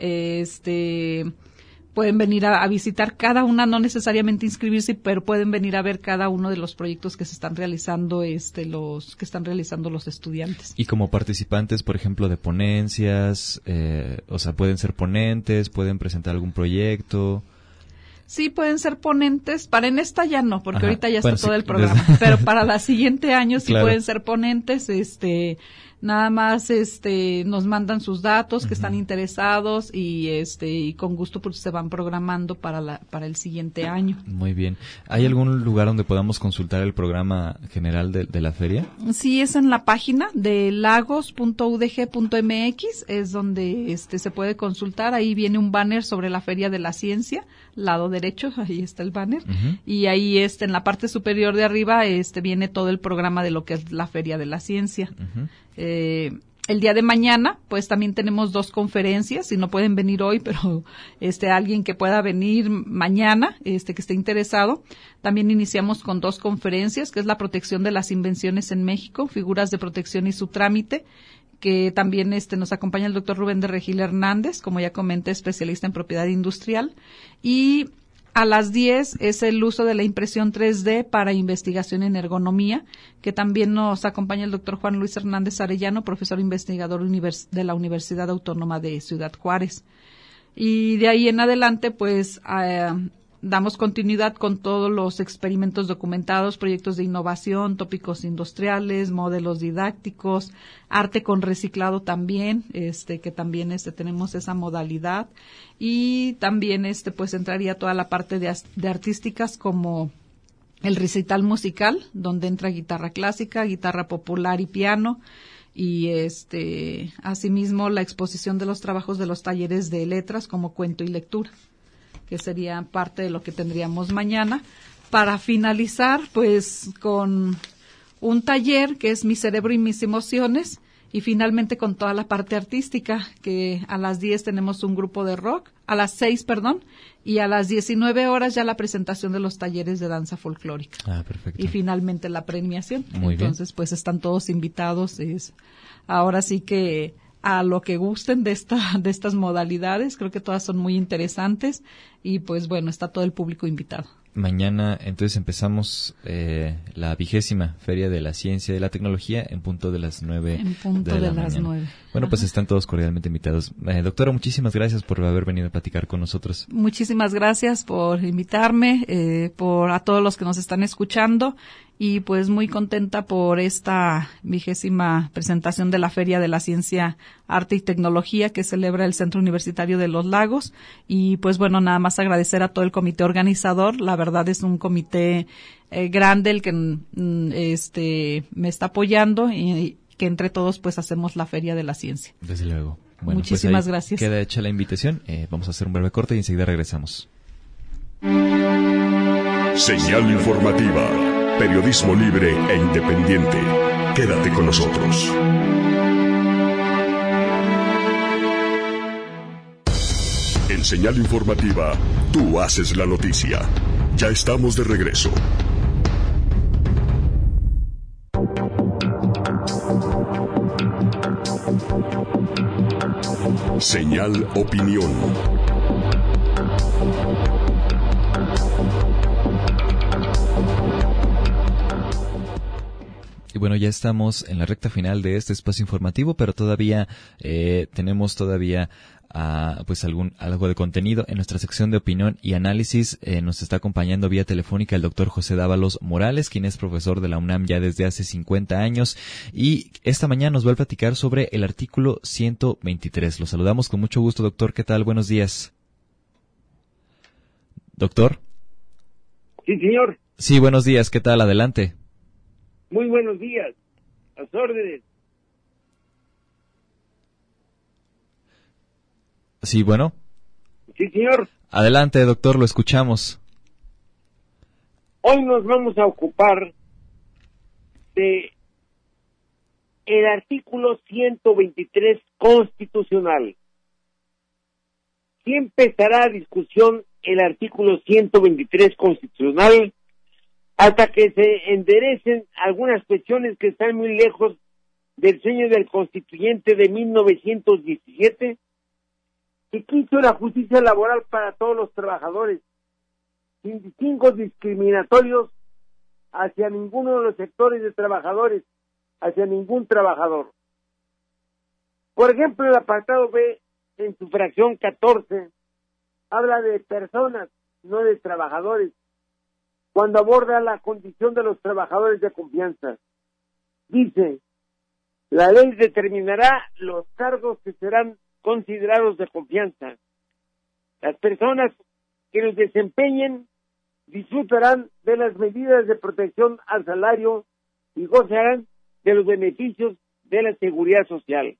J: pueden venir a visitar cada una, no necesariamente inscribirse, pero pueden venir a ver cada uno de los proyectos que se están realizando, los estudiantes.
B: Y como participantes, por ejemplo, de ponencias, pueden ser ponentes, pueden presentar algún proyecto.
J: Sí, pueden ser ponentes. En esta ya no, porque ahorita ya está todo el programa. Pero para la siguiente año sí pueden ser ponentes. Nada más nos mandan sus datos, que están interesados, y con gusto pues se van programando para el siguiente año.
B: Muy bien. ¿Hay algún lugar donde podamos consultar el programa general de la feria?
J: Sí, es en la página de lagos.udg.mx, es donde se puede consultar. Ahí viene un banner sobre la Feria de la Ciencia, lado derecho, ahí está el banner. Y ahí en la parte superior de arriba viene todo el programa de lo que es la Feria de la Ciencia. El día de mañana, pues también tenemos 2 conferencias, si no pueden venir hoy, pero alguien que pueda venir mañana, que esté interesado. También iniciamos con 2 conferencias, que es la protección de las invenciones en México, figuras de protección y su trámite, que también nos acompaña el doctor Rubén de Regil Hernández, como ya comenté, especialista en propiedad industrial. Y a las 10 es el uso de la impresión 3D para investigación en ergonomía, que también nos acompaña el doctor Juan Luis Hernández Arellano, profesor investigador de la Universidad Autónoma de Ciudad Juárez. Y de ahí en adelante, pues, damos continuidad con todos los experimentos documentados, proyectos de innovación, tópicos industriales, modelos didácticos, arte con reciclado también, que también tenemos esa modalidad, y también pues entraría toda la parte de artísticas, como el recital musical, donde entra guitarra clásica, guitarra popular y piano, y asimismo la exposición de los trabajos de los talleres de letras como cuento y lectura, que sería parte de lo que tendríamos mañana, para finalizar pues con un taller que es Mi cerebro y mis emociones, y finalmente con toda la parte artística, que a las 10 tenemos un grupo de rock, a las 6, y a las 19 horas ya la presentación de los talleres de danza folclórica.
B: Perfecto.
J: Y finalmente la premiación.
B: Muy
J: Entonces,
B: bien.
J: Pues están todos invitados. Ahora sí que a lo que gusten de estas modalidades, creo que todas son muy interesantes, y pues bueno, está todo el público invitado.
B: Mañana entonces empezamos la 20ª Feria de la Ciencia y de la Tecnología en punto de las 9 de la mañana. Bueno, pues están todos cordialmente invitados. Doctora, muchísimas gracias por haber venido a platicar con nosotros.
J: Muchísimas gracias por invitarme, a todos los que nos están escuchando, y pues muy contenta por esta 20ª presentación de la Feria de la Ciencia, Arte y Tecnología que celebra el Centro Universitario de Los Lagos. Y pues bueno, nada más agradecer a todo el comité organizador. La verdad es un comité grande el que me está apoyando, y que entre todos pues hacemos la Feria de la Ciencia.
B: Desde luego. Bueno,
J: muchísimas
B: pues
J: gracias.
B: Queda hecha la invitación. Vamos a hacer un breve corte y enseguida regresamos.
A: Señal informativa. Periodismo libre e independiente. Quédate con nosotros. En Señal informativa, tú haces la noticia. Ya estamos de regreso. Señal Opinión.
B: Y bueno, ya estamos en la recta final de este espacio informativo, pero todavía tenemos pues algo de contenido. En nuestra sección de opinión y análisis nos está acompañando vía telefónica el doctor José Dávalos Morales, quien es profesor de la UNAM ya desde hace 50 años, y esta mañana nos va a platicar sobre el artículo 123. Lo saludamos con mucho gusto, doctor. ¿Qué tal? Buenos días. ¿Doctor?
K: Sí, señor.
B: Sí, buenos días. ¿Qué tal? Adelante.
K: Muy buenos días. A sus órdenes.
B: Sí, bueno.
K: Sí, señor.
B: Adelante, doctor, lo escuchamos.
K: Hoy nos vamos a ocupar de el artículo 123 constitucional. Sí empezará discusión el artículo 123 constitucional hasta que se enderecen algunas cuestiones que están muy lejos del sueño del constituyente de 1917, que quiso la justicia laboral para todos los trabajadores, sin distingos discriminatorios hacia ninguno de los sectores de trabajadores, hacia ningún trabajador. Por ejemplo, el apartado B, en su fracción 14, habla de personas, no de trabajadores, cuando aborda la condición de los trabajadores de confianza. Dice, la ley determinará los cargos que serán considerados de confianza. Las personas que los desempeñen disfrutarán de las medidas de protección al salario y gozarán de los beneficios de la seguridad social.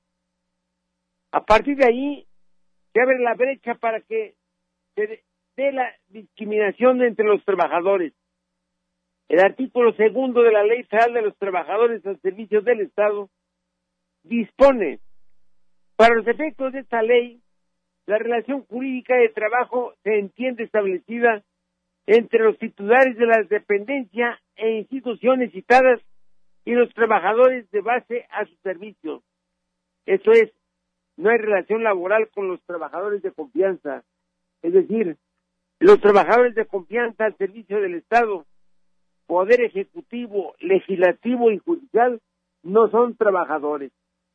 K: A partir de ahí, se abre la brecha para que se dé la discriminación entre los trabajadores. El artículo 2 de la Ley Federal de los Trabajadores al Servicio del Estado dispone, para los efectos de esta ley, la relación jurídica de trabajo se entiende establecida entre los titulares de la dependencia e instituciones citadas y los trabajadores de base a su servicio. Esto es, no hay relación laboral con los trabajadores de confianza. Es decir, los trabajadores de confianza al servicio del Estado, Poder Ejecutivo, Legislativo y Judicial, no son trabajadores.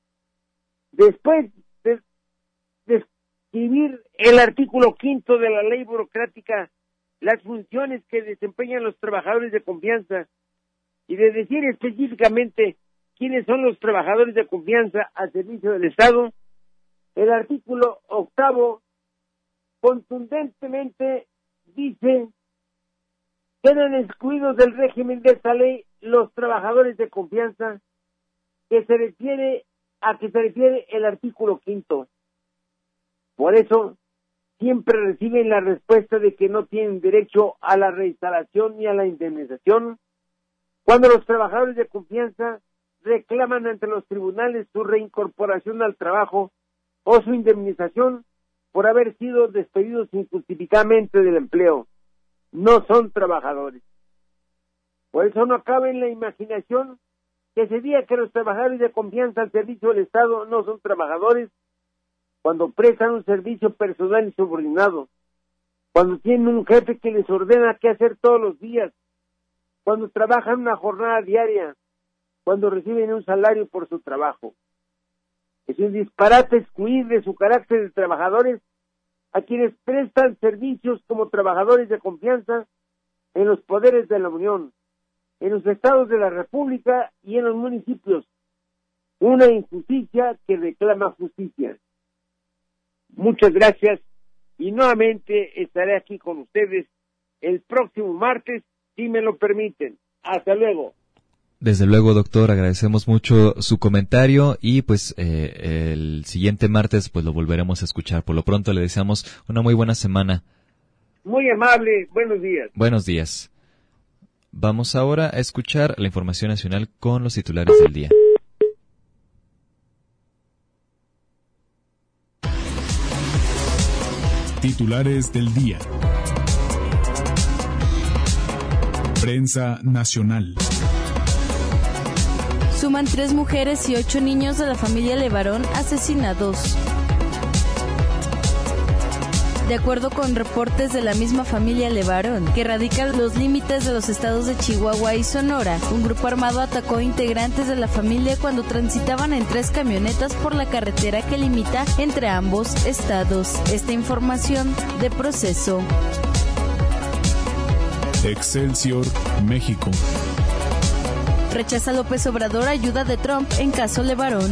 K: Después de escribir el artículo 5 de la ley burocrática, las funciones que desempeñan los trabajadores de confianza, y de decir específicamente quiénes son los trabajadores de confianza al servicio del Estado, el artículo 8 contundentemente dice: quedan excluidos del régimen de esta ley los trabajadores de confianza que se refiere el artículo 5. Por eso, siempre reciben la respuesta de que no tienen derecho a la reinstalación ni a la indemnización, cuando los trabajadores de confianza reclaman ante los tribunales su reincorporación al trabajo o su indemnización por haber sido despedidos injustificadamente del empleo. No son trabajadores. Por eso no cabe en la imaginación que se diga que los trabajadores de confianza al servicio del Estado no son trabajadores cuando prestan un servicio personal y subordinado, cuando tienen un jefe que les ordena qué hacer todos los días, cuando trabajan una jornada diaria, cuando reciben un salario por su trabajo. Es un disparate excluir de su carácter de trabajadores a quienes prestan servicios como trabajadores de confianza en los poderes de la Unión, en los estados de la República y en los municipios. Una injusticia que reclama justicia. Muchas gracias y nuevamente estaré aquí con ustedes el próximo martes, si me lo permiten. Hasta luego.
B: Desde luego, doctor, agradecemos mucho su comentario y pues el siguiente martes pues lo volveremos a escuchar. Por lo pronto le deseamos una muy buena semana.
K: Muy amable, buenos días.
B: Buenos días. Vamos ahora a escuchar la información nacional con los titulares del día.
L: Titulares del día. Prensa nacional.
C: Suman 3 mujeres y 8 niños de la familia Levarón asesinados. De acuerdo con reportes de la misma familia Levarón, que radica en los límites de los estados de Chihuahua y Sonora, un grupo armado atacó a integrantes de la familia cuando transitaban en 3 camionetas por la carretera que limita entre ambos estados. Esta información de Proceso.
L: Excelsior, México.
C: Rechaza López Obrador ayuda de Trump en caso Levarón.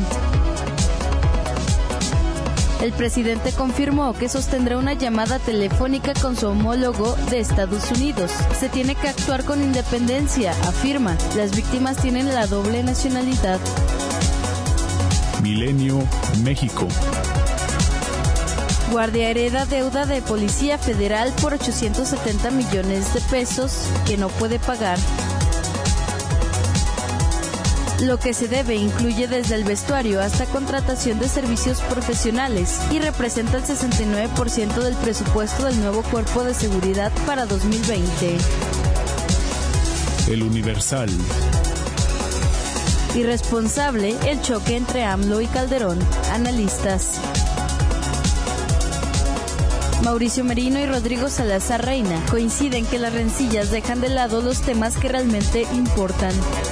C: El presidente confirmó que sostendrá una llamada telefónica con su homólogo de Estados Unidos. Se tiene que actuar con independencia, afirma. Las víctimas tienen la doble nacionalidad.
L: Milenio, México.
C: Guardia hereda deuda de Policía Federal por 870 millones de pesos que no puede pagar. Lo que se debe incluye desde el vestuario hasta contratación de servicios profesionales y representa el 69% del presupuesto del nuevo Cuerpo de Seguridad para 2020.
L: El Universal.
C: Irresponsable el choque entre AMLO y Calderón. Analistas. Mauricio Merino y Rodrigo Salazar Reina coinciden que las rencillas dejan de lado los temas que realmente importan.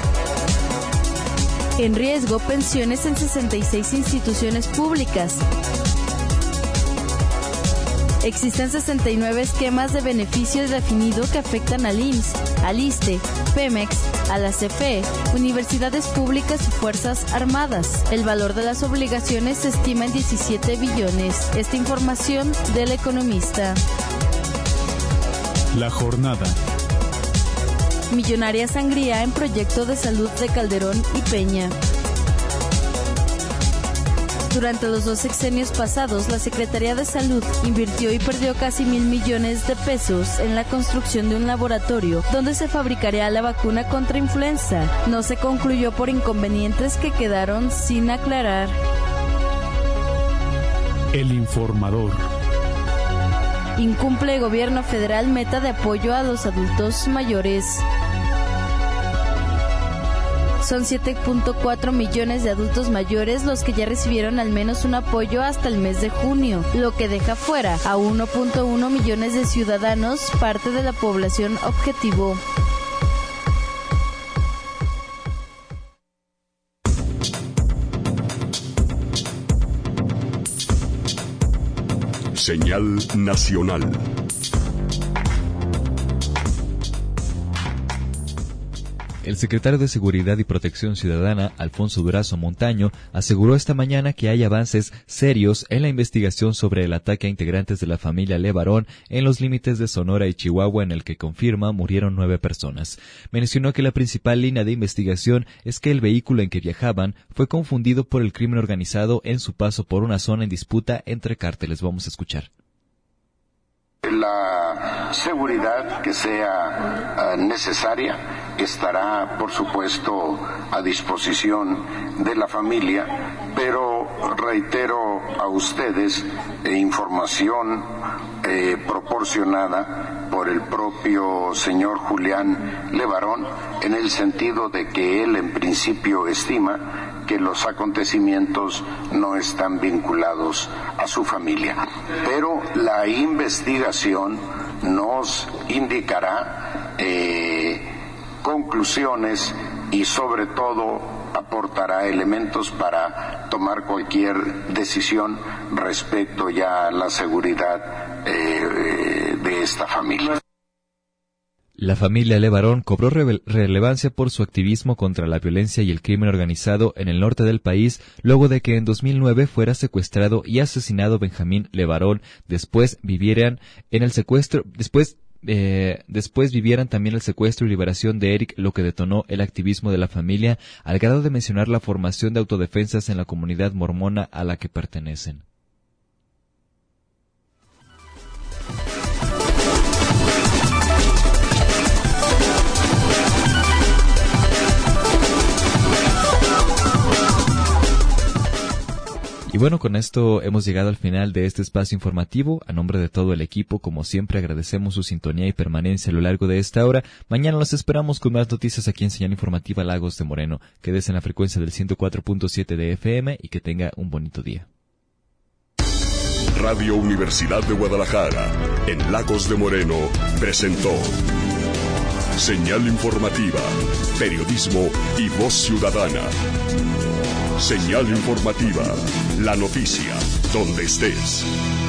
C: En riesgo, pensiones en 66 instituciones públicas. Existen 69 esquemas de beneficios definidos que afectan al IMSS, al ISSSTE, Pemex, a la CFE, universidades públicas y Fuerzas Armadas. El valor de las obligaciones se estima en 17 billones. Esta información del Economista.
L: La jornada.
C: Millonaria sangría en proyecto de salud de Calderón y Peña. Durante los 2 sexenios pasados, la Secretaría de Salud invirtió y perdió casi 1,000 millones de pesos en la construcción de un laboratorio donde se fabricaría la vacuna contra influenza. No se concluyó por inconvenientes que quedaron sin aclarar.
L: El informador.
C: Incumple el gobierno federal meta de apoyo a los adultos mayores. Son 7.4 millones de adultos mayores los que ya recibieron al menos un apoyo hasta el mes de junio, lo que deja fuera a 1.1 millones de ciudadanos, parte de la población objetivo.
A: Señal nacional.
B: El secretario de Seguridad y Protección Ciudadana, Alfonso Durazo Montaño, aseguró esta mañana que hay avances serios en la investigación sobre el ataque a integrantes de la familia Levarón en los límites de Sonora y Chihuahua, en el que confirma murieron 9 personas. Mencionó que la principal línea de investigación es que el vehículo en que viajaban fue confundido por el crimen organizado en su paso por una zona en disputa entre cárteles. Vamos a escuchar.
M: La seguridad que sea necesaria estará, por supuesto, a disposición de la familia, pero reitero a ustedes información proporcionada por el propio señor Julián Levarón, en el sentido de que él en principio estima que los acontecimientos no están vinculados a su familia. Pero la investigación nos indicará conclusiones y sobre todo aportará elementos para tomar cualquier decisión respecto ya a la seguridad de esta familia.
B: La familia Levarón cobró relevancia por su activismo contra la violencia y el crimen organizado en el norte del país, luego de que en 2009 fuera secuestrado y asesinado Benjamín Levarón. Después vivieran también el secuestro y liberación de Eric, lo que detonó el activismo de la familia, al grado de mencionar la formación de autodefensas en la comunidad mormona a la que pertenecen. Y bueno, con esto hemos llegado al final de este espacio informativo. A nombre de todo el equipo, como siempre, agradecemos su sintonía y permanencia a lo largo de esta hora. Mañana los esperamos con más noticias aquí en Señal Informativa Lagos de Moreno. Quédese en la frecuencia del 104.7 de FM y que tenga un bonito día.
A: Radio Universidad de Guadalajara, en Lagos de Moreno, presentó Señal Informativa, periodismo y voz ciudadana. Señal Informativa, la noticia, donde estés.